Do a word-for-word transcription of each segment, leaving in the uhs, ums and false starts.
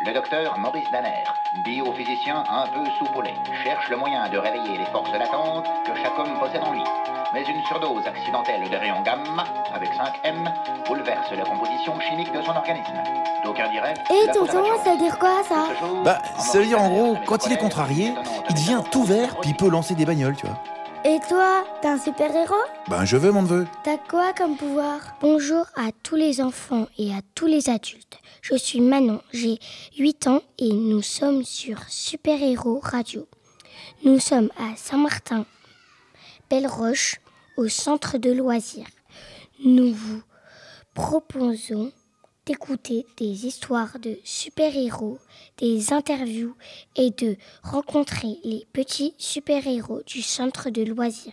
Le docteur Maurice Danner, biophysicien un peu soupolé, cherche le moyen de réveiller les forces latentes que chaque homme possède en lui. Mais une surdose accidentelle de rayons gamma, avec cinq M, bouleverse la composition chimique de son organisme. D'aucuns diraient... Et tonton, ça veut dire quoi ça? Bah, ça veut dire en gros, quand il est contrarié, il devient tout vert puis il peut lancer des bagnoles, tu vois. Et toi, t'es un super-héros? Ben je veux mon neveu. T'as quoi comme pouvoir? Bonjour à tous les enfants et à tous les adultes. Je suis Manon, j'ai huit ans et nous sommes sur Super Héros Radio. Nous sommes à Saint-Martin, Belle-Roche, au centre de loisirs. Nous vous proposons d'écouter des histoires de super-héros, des interviews et de rencontrer les petits super-héros du centre de loisirs.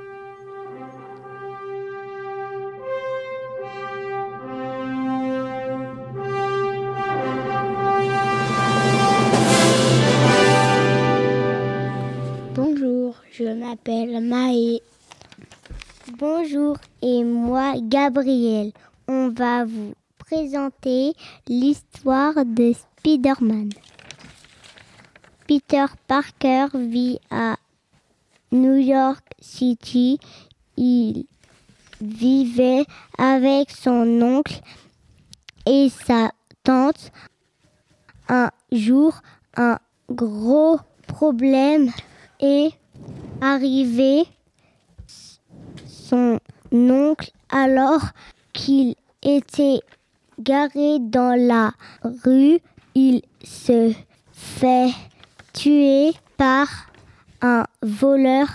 Bonjour, je m'appelle Maë. Bonjour, et moi Gabriel. On va vous présenter l'histoire de Spider-Man. Peter Parker vit à New York City. Il vivait avec son oncle et sa tante. Un jour, un gros problème est arrivé. Son oncle, alors qu'il était garé dans la rue, il se fait tuer par un voleur.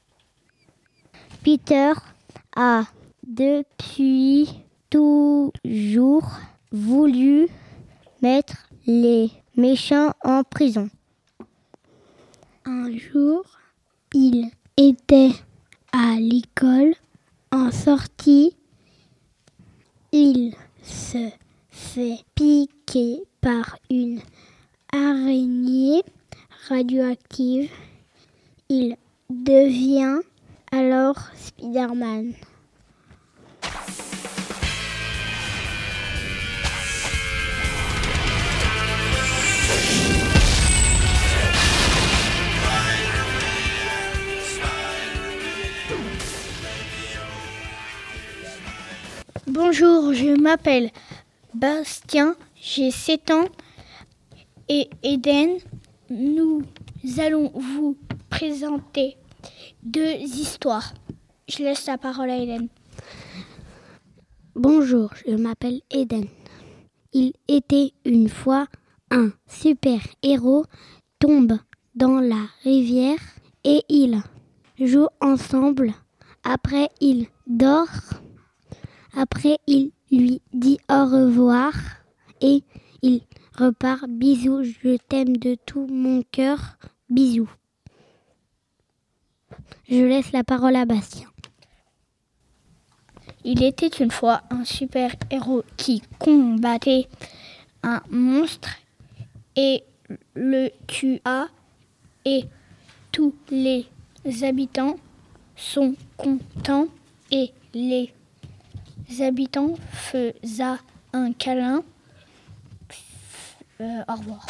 Peter a depuis toujours voulu mettre les méchants en prison. Un jour, il était à l'école. En sortie, il se fait piquer par une araignée radioactive. Il devient alors Spider-Man. Bonjour, je m'appelle Bastien, j'ai sept ans et Eden. Nous allons vous présenter deux histoires. Je laisse la parole à Eden. Bonjour, je m'appelle Eden. Il était une fois un super-héros tombe dans la rivière et ils jouent ensemble. Après, il dort. Après, il lui dit au revoir et il repart. Bisous, je t'aime de tout mon cœur. Bisous. Je laisse la parole à Bastien. Il était une fois un super-héros qui combattait un monstre et le tua. Et tous les habitants sont contents et les habitants faisaient un câlin. Euh, au revoir.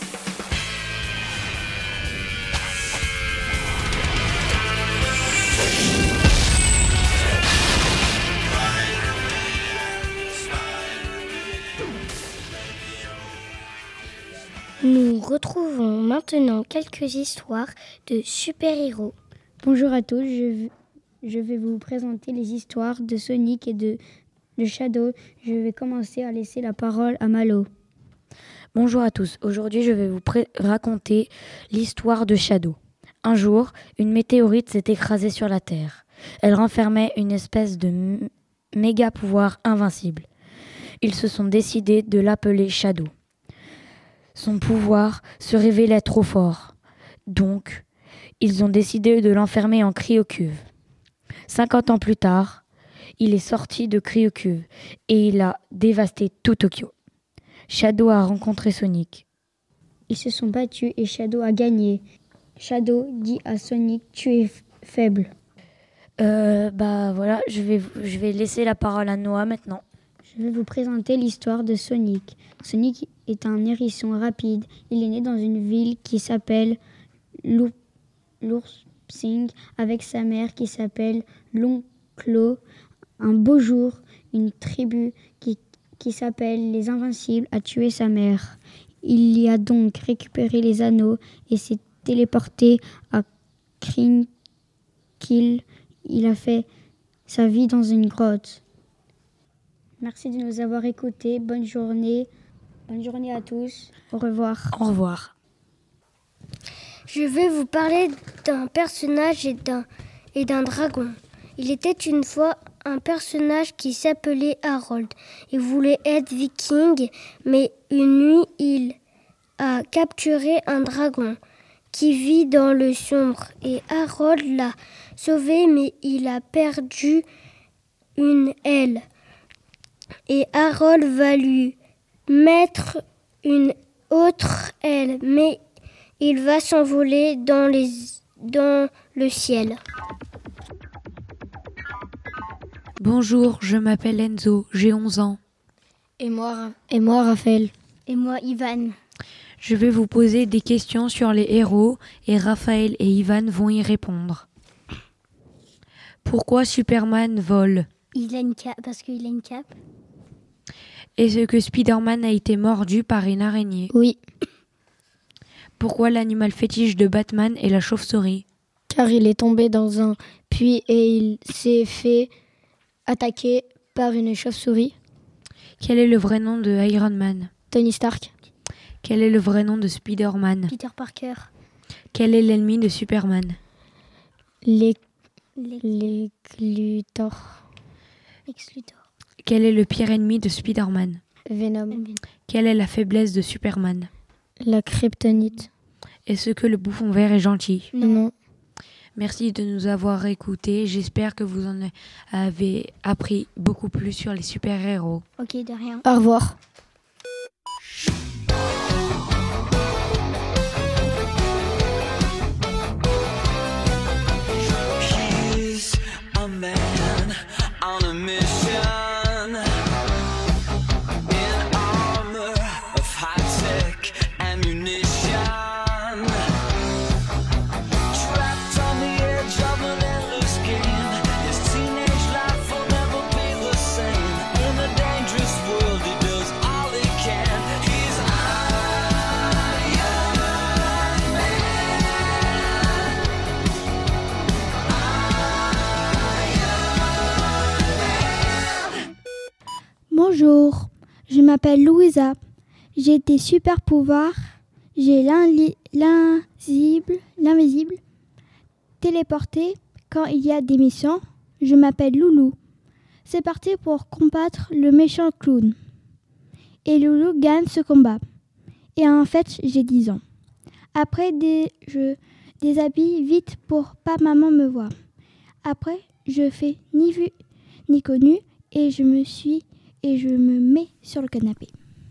Nous retrouvons maintenant quelques histoires de super-héros. Bonjour à tous, je, je vais vous présenter les histoires de Sonic et de, de Shadow. Je vais commencer à laisser la parole à Malo. Bonjour à tous, aujourd'hui je vais vous pré- raconter l'histoire de Shadow. Un jour, une météorite s'est écrasée sur la Terre. Elle renfermait une espèce de m- méga pouvoir invincible. Ils se sont décidés de l'appeler Shadow. Son pouvoir se révélait trop fort. Donc, ils ont décidé de l'enfermer en cryocuve. cinquante ans plus tard, il est sorti de cryocuve et il a dévasté tout Tokyo. Shadow a rencontré Sonic. Ils se sont battus et Shadow a gagné. Shadow dit à Sonic, tu es f- faible. Euh, bah voilà, je vais, je vais laisser la parole à Noah maintenant. Je Je vais vous présenter l'histoire de Sonic. Sonic est un hérisson rapide. Il est né dans une ville qui s'appelle Loopsing avec sa mère qui s'appelle Lonclo. Un beau jour, une tribu qui, qui s'appelle les Invincibles a tué sa mère. Il y a donc récupéré les anneaux et s'est téléporté à Krinkil. Il a fait sa vie dans une grotte. Merci de nous avoir écoutés. Bonne journée. Bonne journée à tous. Au revoir. Au revoir. Je vais vous parler d'un personnage et d'un, et d'un dragon. Il était une fois un personnage qui s'appelait Harold. Il voulait être viking, mais une nuit, il a capturé un dragon qui vit dans le sombre. Et Harold l'a sauvé, mais il a perdu une aile. Et Harold va lui mettre une autre aile, mais il va s'envoler dans, les, dans le ciel. Bonjour, je m'appelle Enzo, j'ai onze ans. Et moi, et moi Raphaël. Et moi, Ivan. Je vais vous poser des questions sur les héros et Raphaël et Ivan vont y répondre. Pourquoi Superman vole ? Il a une cape, parce qu'il a une cape. Est-ce que Spider-Man a été mordu par une araignée ? Oui. Pourquoi l'animal fétiche de Batman est la chauve-souris ? Car il est tombé dans un puits et il s'est fait attaquer par une chauve-souris. Quel est le vrai nom de Iron Man ? Tony Stark. Quel est le vrai nom de Spider-Man ? Peter Parker. Quel est l'ennemi de Superman ? Les... Les Luthor. Lex Luthor. Quel est le pire ennemi de Spider-Man ? Venom. Quelle est la faiblesse de Superman ? La kryptonite. Est-ce que le bouffon vert est gentil ? Non. non. Merci de nous avoir écoutés. J'espère que vous en avez appris beaucoup plus sur les super-héros. Ok, de rien. Au revoir. Bonjour, je m'appelle Louisa. J'ai des super pouvoirs. J'ai l'inli- l'invisible, l'invisible, téléporté quand il y a des méchants. Je m'appelle Loulou. C'est parti pour combattre le méchant clown. Et Loulou gagne ce combat. Et en fait, j'ai dix ans. Après, des, je déshabille vite pour pas maman me voir. Après, je fais ni vu ni connu et je me suis et je me mets sur le canapé.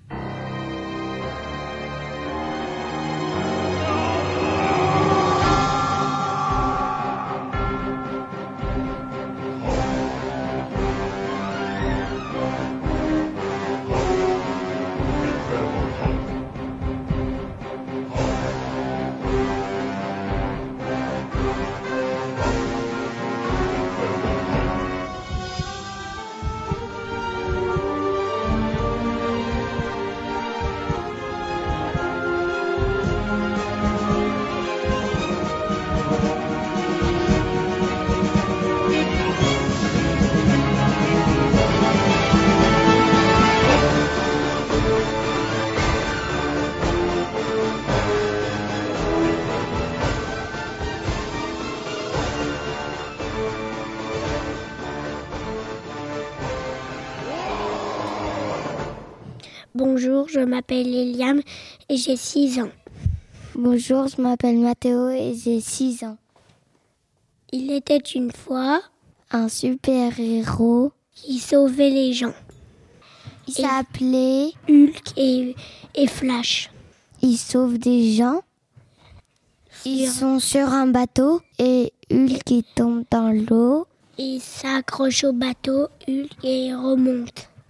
Bonjour, je m'appelle Eliam et j'ai six ans. Bonjour, je m'appelle Mathéo et j'ai six ans. Il était une fois un super-héros qui sauvait les gens. Il s'appelait Hulk et, et Flash. Il sauve des gens. Ils sont sur un bateau et Hulk il tombe dans l'eau. Il s'accroche au bateau, Hulk et il remonte. Et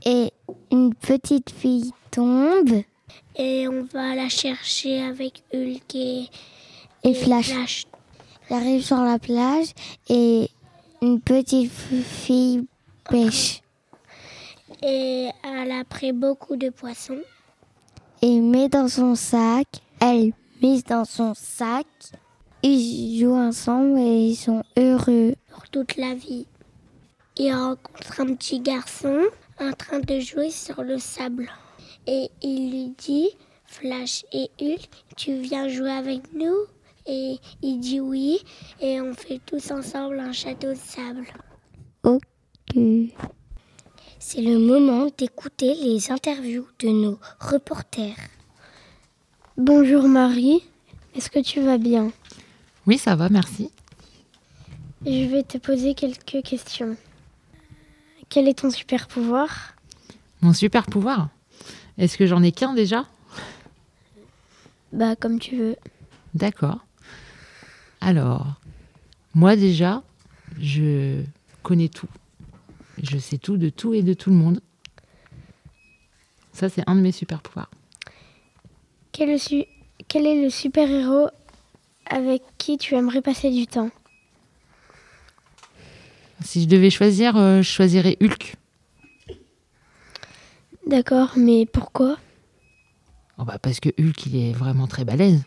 une petite fille tombe. Et on va la chercher avec Hulk et, et, et Flash. Flash. J'arrive sur la plage et une petite fille pêche. Et elle a pris beaucoup de poissons. Et met dans son sac. Elle met dans son sac. Ils jouent ensemble et ils sont heureux pour toute la vie. Ils rencontrent un petit garçon en train de jouer sur le sable. Et il lui dit, Flash et Hulk, tu viens jouer avec nous? Et il dit oui. Et on fait tous ensemble un château de sable. Ok. C'est le moment d'écouter les interviews de nos reporters. Bonjour Marie, est-ce que tu vas bien? Oui, ça va, merci. Je vais te poser quelques questions. Quel est ton super pouvoir? Mon super pouvoir? Est-ce que j'en ai qu'un déjà? Bah, comme tu veux. D'accord. Alors, moi déjà, je connais tout. Je sais tout de tout et de tout le monde. Ça, c'est un de mes super pouvoirs. Quel est le, su- quel est le super-héros avec qui tu aimerais passer du temps? Si je devais choisir, euh, je choisirais Hulk. D'accord, mais pourquoi? Oh bah parce que Hulk, il est vraiment très balèze.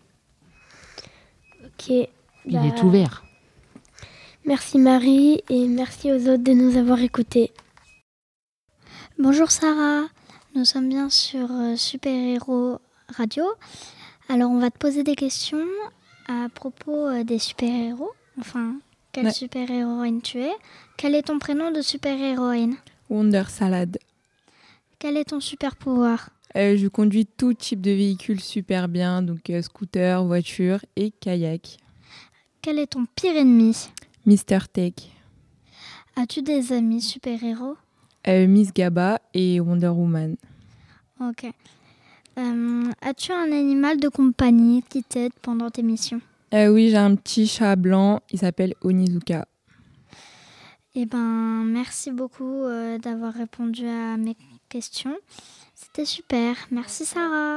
Ok. Il bah... est tout vert. Merci Marie et merci aux autres de nous avoir écoutés. Bonjour Sarah, nous sommes bien sur euh, Super Héros Radio. Alors on va te poser des questions à propos euh, des super-héros. Enfin, quelle ouais. super-héroïne tu es? Quel est ton prénom de super-héroïne? Wonder Salad. Quel est ton super-pouvoir? euh, Je conduis tout type de véhicule super bien, donc euh, scooter, voiture et kayak. Quel est ton pire ennemi? Mister Tech. As-tu des amis super-héros? euh, Miss Gaba et Wonder Woman. Ok. Euh, as-tu un animal de compagnie qui t'aide pendant tes missions? euh, Oui, j'ai un petit chat blanc, il s'appelle Onizuka. Eh ben, merci beaucoup euh, d'avoir répondu à mes questions. C'était super. Merci Sarah.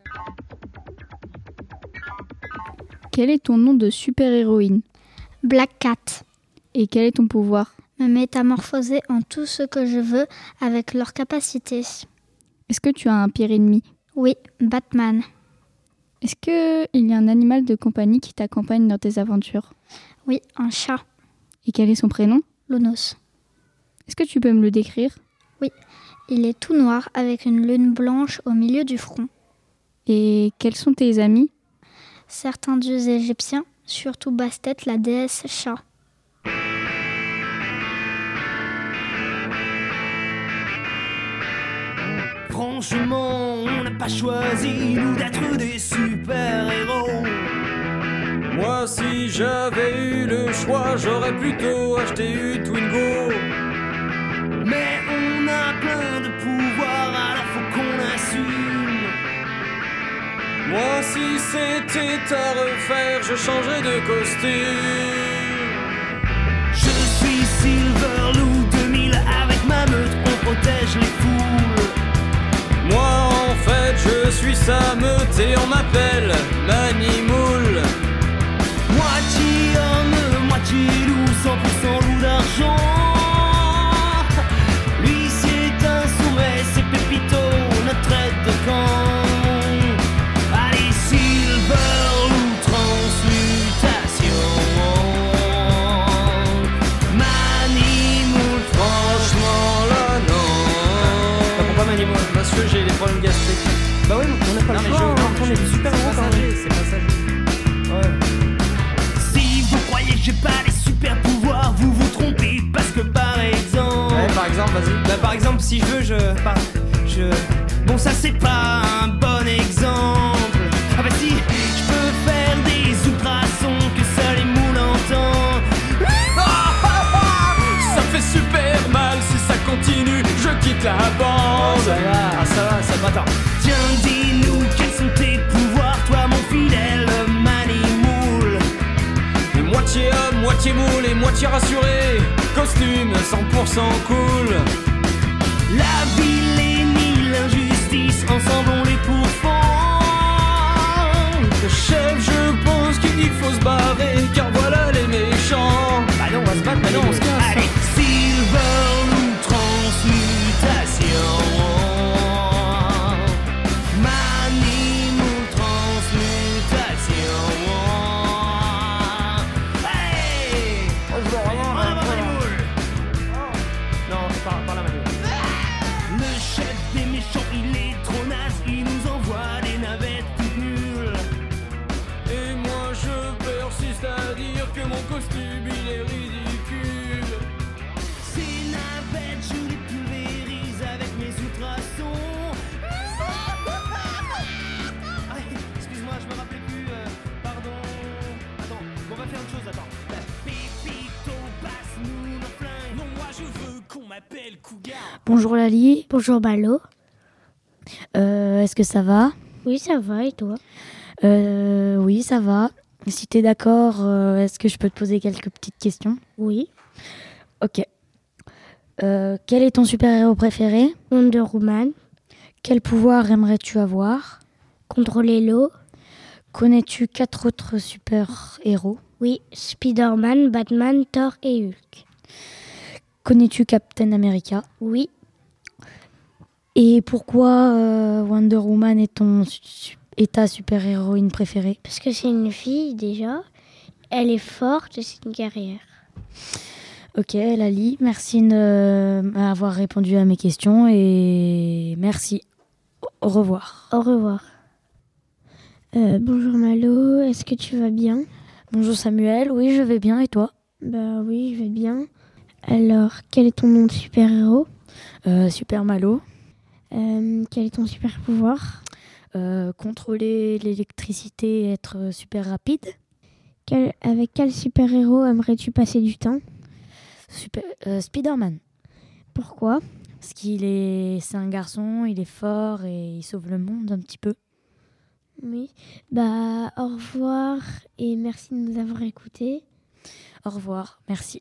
Quel est ton nom de super-héroïne? Black Cat. Et quel est ton pouvoir? Me métamorphoser en tout ce que je veux avec leurs capacités. Est-ce que tu as un pire ennemi? Oui, Batman. Est-ce qu'il y a un animal de compagnie qui t'accompagne dans tes aventures? Oui, un chat. Et quel est son prénom? Lonos. Est-ce que tu peux me le décrire? Oui, il est tout noir avec une lune blanche au milieu du front. Et quels sont tes amis? Certains dieux égyptiens, surtout Bastet, la déesse chat. Franchement, on n'a pas choisi, nous, d'être des super-héros. Moi, si j'avais eu le choix, j'aurais plutôt acheté une Twingo. Mais on a plein de pouvoirs, alors faut qu'on assume. Moi, si c'était à refaire, je changerais de costume. Je suis Silverlou deux mille, avec ma meute, on protège les foules. Moi en fait je suis sa meute et on m'appelle Manimoul. Moitié homme, moitié loup, cent pour cent loup d'argent. Lui c'est un soumet, c'est Pépito, notre aide de camp. Allez Silverlou, transmutation. Manimoul, franchement là non. T'as pas Manimoul? Parce que j'ai des problèmes gastriques. Bah oui, on n'a pas non, le choix, on est des super héros quand même. C'est passager. Ouais. Si vous croyez que j'ai pas les super pouvoirs, vous vous trompez, parce que par exemple... Ouais, par exemple, vas-y. Bah par exemple, si je veux, je... Par... je... Bon, ça c'est pas un bon exemple. Ah bah si, je peux faire des ultrasons que seuls les moules entendent. Ah, ah, ah, ça fait super mal, si ça continue, je quitte la bande. Ça va, ça va, ça va, attends. Tiens, dis-nous, quels sont tes pouvoirs, toi mon fidèle Manimoul? Et moitié homme, moitié moule et moitié rassuré. Costume cent pour cent cool. La ville costume, il est ridicule. Ces navettes, je les pulvérise avec mes ultrasons. Ah, excuse-moi, je me rappelais plus. euh, pardon. Attends, on va faire autre chose, attends. Pépito, passe-nous nos flingues. Non, moi je veux qu'on m'appelle Cougar. Bonjour Lali. Bonjour Malo. Euh, est-ce que ça va? Oui, ça va, et toi? euh, Oui, ça va. Si t'es d'accord, euh, est-ce que je peux te poser quelques petites questions? Oui. Ok. Euh, quel est ton super-héros préféré? Wonder Woman. Quel pouvoir aimerais-tu avoir? Contrôler l'eau. Connais-tu quatre autres super-héros? Oui, Spider-Man, Batman, Thor et Hulk. Connais-tu Captain America? Oui. Et pourquoi euh, Wonder Woman est, ton, su- est ta super-héroïne préférée? Parce que c'est une fille déjà, elle est forte et c'est une guerrière. Ok Lali, merci de m'avoir répondu à mes questions et merci. Au revoir. Au revoir. Euh, bonjour Malo, est-ce que tu vas bien? Bonjour Samuel, oui je vais bien et toi? Bah oui, je vais bien. Alors, quel est ton nom de super-héros? euh, Super Malo. Euh, quel est ton super pouvoir? euh, Contrôler l'électricité et être super rapide. Quel, avec quel super-héros aimerais-tu passer du temps? Super, euh, Spider-Man. Pourquoi? Parce qu'il est, c'est un garçon, il est fort et il sauve le monde un petit peu. Oui. Bah, au revoir et merci de nous avoir écoutés. Au revoir, merci.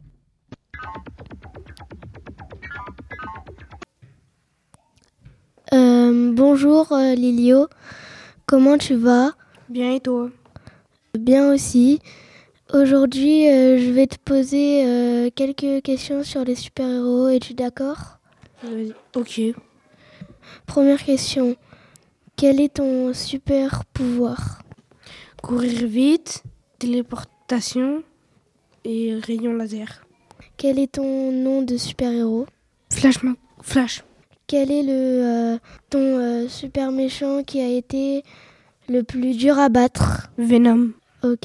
Euh, bonjour euh, Lilio, comment tu vas? Bien et toi? Bien aussi. Aujourd'hui, euh, je vais te poser euh, quelques questions sur les super-héros. Es-tu d'accord? Vas-y. Ok. Première question. Quel est ton super pouvoir? Courir vite, téléportation et rayon laser. Quel est ton nom de super-héros? Flash. Ma- Flash. Quel est le, euh, ton euh, super méchant qui a été le plus dur à battre? Venom. Ok.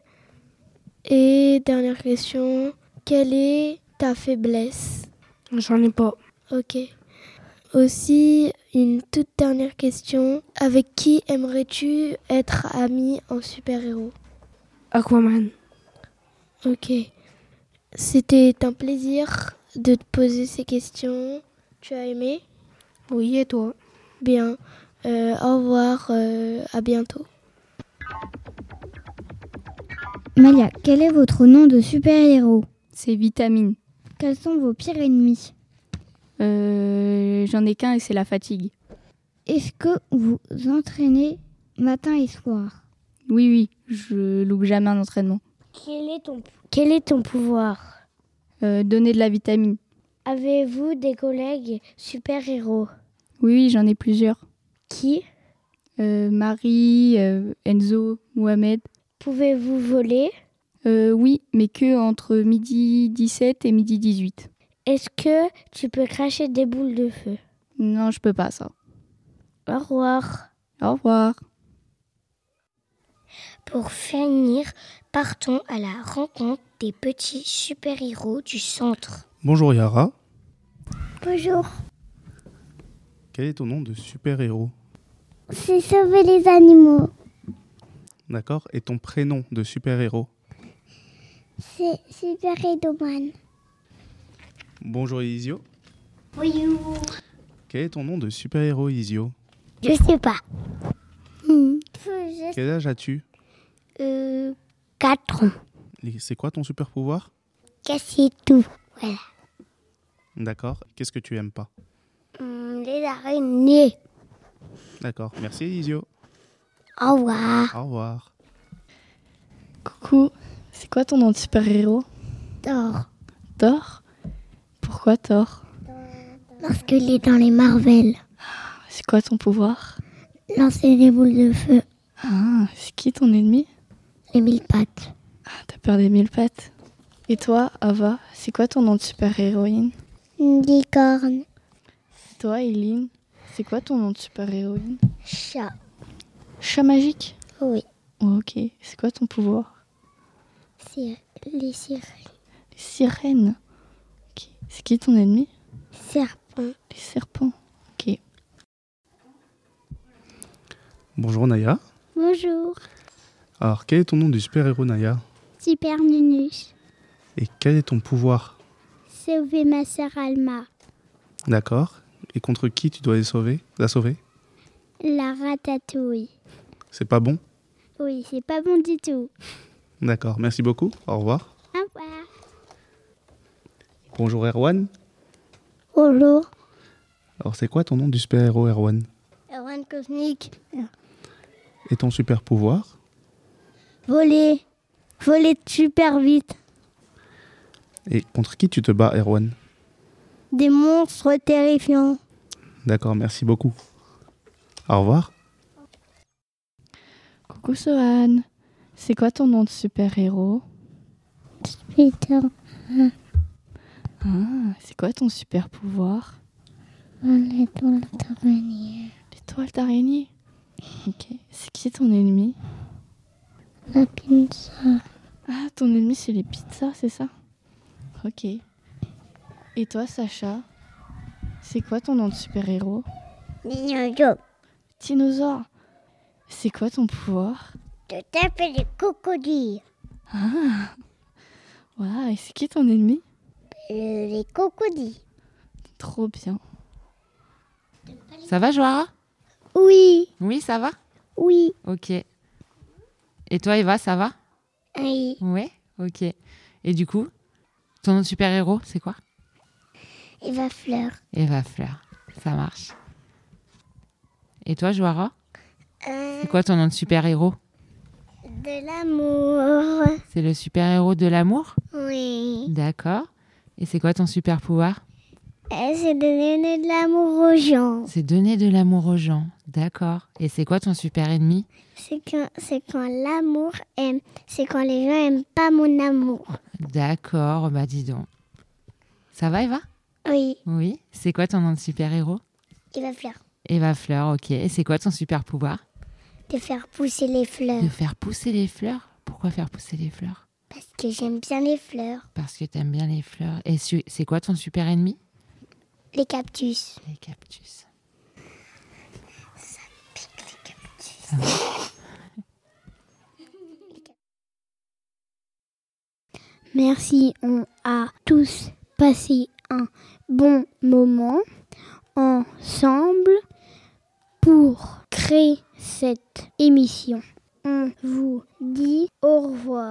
Et dernière question. Quelle est ta faiblesse? J'en ai pas. Ok. Aussi, une toute dernière question. Avec qui aimerais-tu être ami en super-héros? Aquaman. Ok. C'était un plaisir de te poser ces questions. Tu as aimé? Oui, et toi? Bien. Euh, au revoir. Euh, à bientôt. Malia, quel est votre nom de super-héros? C'est Vitamine. Quels sont vos pires ennemis? Euh, j'en ai qu'un et c'est la fatigue. Est-ce que vous entraînez matin et soir? Oui, oui, je loupe jamais un entraînement. Quel est ton, quel est ton pouvoir? Euh, donner de la vitamine. Avez-vous des collègues super-héros? Oui, oui, j'en ai plusieurs. Qui? euh, Marie, euh, Enzo, Mohamed. Pouvez-vous voler? euh, Oui, mais que entre midi dix-sept et midi dix-huit. Est-ce que tu peux cracher des boules de feu? Non, je peux pas ça. Au revoir. Au revoir. Pour finir, partons à la rencontre des petits super-héros du centre. Bonjour Yara. Bonjour. Quel est ton nom de super-héros? C'est sauver les animaux. D'accord. Et ton prénom de super-héros? C'est Super-Héroman. Bonjour Isio. Oui. Quel est ton nom de super-héros Isio? Je sais pas. Hmm. Quel âge as-tu? Euh, quatre ans. Et c'est quoi ton super-pouvoir? Casser tout. Voilà. D'accord. Qu'est-ce que tu aimes pas? Hum, les araignées. D'accord. Merci Isio. Au revoir. Au revoir. Coucou, c'est quoi ton nom de super-héros? Thor. Thor? Pourquoi Thor? Parce qu'il est dans les Marvel. C'est quoi ton pouvoir? Lancer des boules de feu. Ah, c'est qui ton ennemi? Les mille pattes. Ah, t'as peur des mille pattes. Et toi, Ava, c'est quoi ton nom de super-héroïne? Une licorne. Toi, Eileen, c'est quoi ton nom de super-héroïne? Chat. Chat magique? Oui. Oh, ok, c'est quoi ton pouvoir? C'est les sirènes. Les sirènes. Ok. C'est qui ton ennemi? Serpent. Les serpents. Ok. Bonjour Naya. Bonjour. Alors, quel est ton nom du super-héros Naya? Super Nunus. Et quel est ton pouvoir? Sauver ma sœur Alma. D'accord. Et contre qui tu dois les sauver, la sauver? La ratatouille. C'est pas bon? Oui, c'est pas bon du tout. D'accord, merci beaucoup. Au revoir. Au revoir. Bonjour Erwan. Bonjour. Alors, c'est quoi ton nom du super-héros Erwan? Erwan Cosmique. Et ton super-pouvoir? Voler. Voler super vite. Et contre qui tu te bats Erwan? Des monstres terrifiants. D'accord, merci beaucoup. Au revoir. Coucou Sohan. C'est quoi ton nom de super-héros? Peter. Ah, c'est quoi ton super-pouvoir? L'étoile d'araignée. L'étoile d'araignée. Ok. C'est qui ton ennemi? La pizza. Ah, ton ennemi c'est les pizzas, c'est ça? Ok. Et toi Sacha? C'est quoi ton nom de super-héros? Dinosaure. Dinosaure. C'est quoi ton pouvoir? De taper les crocodiles. Ah. Waouh, et c'est qui ton ennemi? Euh, les crocodiles. Trop bien. Ça va, Joara? Oui. Oui, ça va? Oui. Ok. Et toi, Eva, ça va? Oui. Ouais, ok. Et du coup, ton nom de super-héros, c'est quoi? Eva Fleur. Eva Fleur, ça marche. Et toi, Joara? Euh, C'est quoi ton nom de super-héros? De l'amour. C'est le super-héros de l'amour? Oui. D'accord. Et c'est quoi ton super-pouvoir? Euh, c'est de donner de l'amour aux gens. C'est donner de l'amour aux gens. D'accord. Et c'est quoi ton super-ennemi? C'est quand, c'est quand l'amour aime. C'est quand les gens aiment pas mon amour. D'accord, bah dis donc. Ça va, Eva? Oui. Oui. C'est quoi ton nom de super-héros? Eva Fleur. Eva Fleur, ok. Et c'est quoi ton super-pouvoir? De faire pousser les fleurs. De faire pousser les fleurs? Pourquoi faire pousser les fleurs? Parce que j'aime bien les fleurs. Parce que t'aimes bien les fleurs. Et su- c'est quoi ton super-ennemi? Les cactus. Les cactus. Ça pique les cactus. Ça va. Merci, on a tous passé un bon moment ensemble pour créer cette émission. On vous dit au revoir.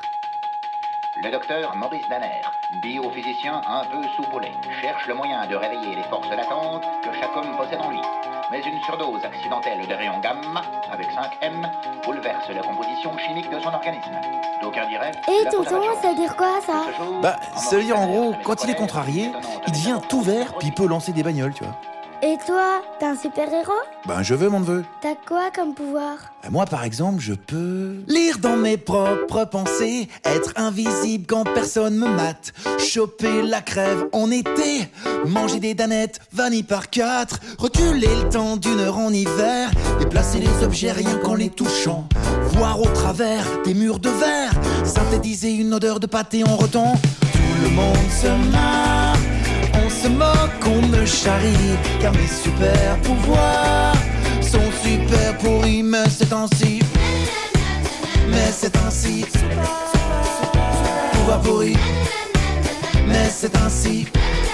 Le docteur Maurice Danner, biophysicien un peu soupolé, cherche le moyen de réveiller les forces latentes que chaque homme possède en lui. Mais une surdose accidentelle de rayons gamma, avec cinq M, bouleverse la composition chimique de son organisme. D'aucuns diraient... Et tonton, ça veut dire quoi ça? Bah, ça veut dire en gros, quand il est contrarié, il devient tout vert puis il peut lancer des bagnoles, tu vois. Et toi, t'es un super-héros? Ben, je veux mon neveu. T'as quoi comme pouvoir? Moi, par exemple, je peux lire dans mes propres pensées, être invisible quand personne me mate, choper la crève en été, manger des danettes vanille par quatre, reculer le temps d'une heure en hiver, déplacer les objets rien qu'en les touchant, voir au travers des murs de verre, synthétiser une odeur de pâté en rotant. Tout le monde se marre, on se moque, on me charrie, car mes super pouvoirs sont super pourris, mais c'est ainsi. Mais c'est ainsi. Pouvoir pourri, mais c'est ainsi.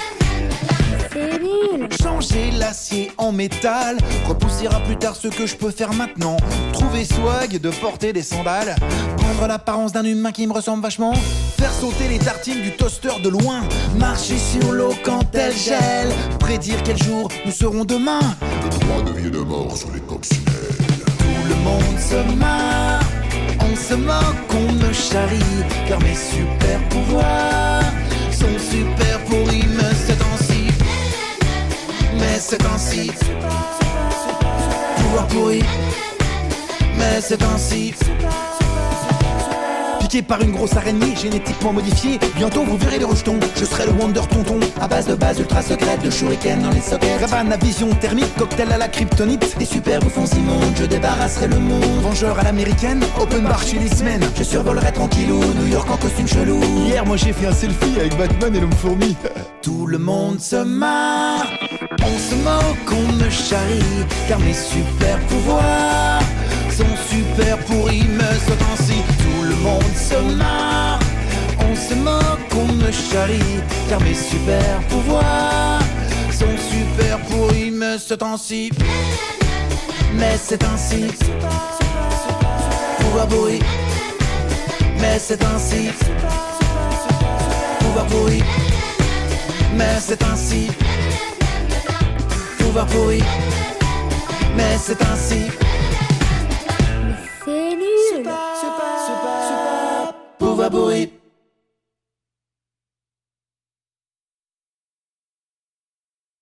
C'est nul. Changer l'acier en métal, repousser à plus tard ce que je peux faire maintenant. Trouver swag de porter des sandales, prendre l'apparence d'un humain qui me ressemble vachement, faire sauter les tartines du toaster de loin, marcher sur l'eau quand elle gèle, prédire quel jour nous serons demain, le droit de vie et de mort sur les coccinelles. Tout le monde se marre, on se moque, on me charrie, car mes super pouvoirs sont super pourris, mais c'est ainsi. Mais c'est ainsi. Pouvoir pourri, mais c'est ainsi. piqué par une grosse araignée génétiquement modifiée. Bientôt vous verrez les rejetons, je serai le Wonder Tonton. À base de base ultra secrète, de shuriken dans les sockets. Ravane à vision thermique, cocktail à la kryptonite. Des super bouffons immondes, je débarrasserai le monde. Vengeur à l'américaine, open bar chez les semaines. Je survolerai tranquillou, New York en costume chelou. Hier moi j'ai fait un selfie avec Batman et l'homme fourmi. Tout le monde se marre, on se moque, on me charrie, car mes super pouvoirs sont super pourris, mais ce temps-ci tout le monde se marre, on se moque, on me charrie, car mes super pouvoirs sont super pourris, mais ce temps-ci, mais c'est ainsi, pouvoir pourri, mais c'est ainsi, pouvoir pourri, mais c'est ainsi, pouvoir pourri, mais c'est ainsi. C'est nul. Pouvoir pourri.